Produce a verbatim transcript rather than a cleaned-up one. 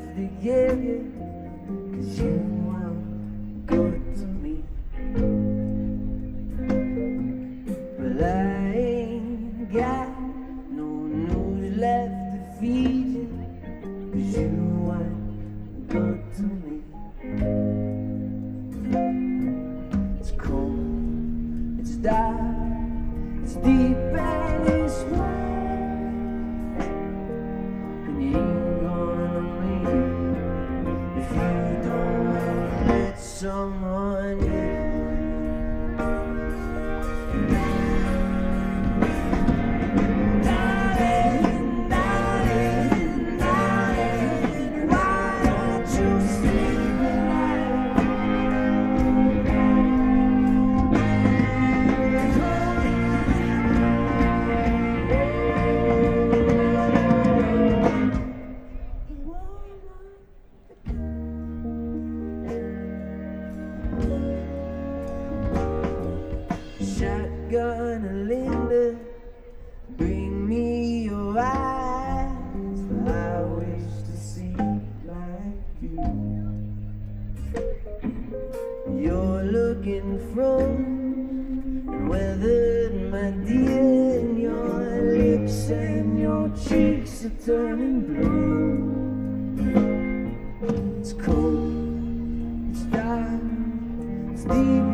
to give you, 'cause you were good to me. But I ain't got no news left to feed you, 'cause you were good to me. It's cold, it's dark, it's deep and it's wide, and you ain't gonna make it if you don't let someone in. Shotgun Linda, bring me your eyes, for I wish to see like you. You're looking from and weathered, my dear, and your lips and your cheeks are turning blue. It's cold, it's dark, it's deep.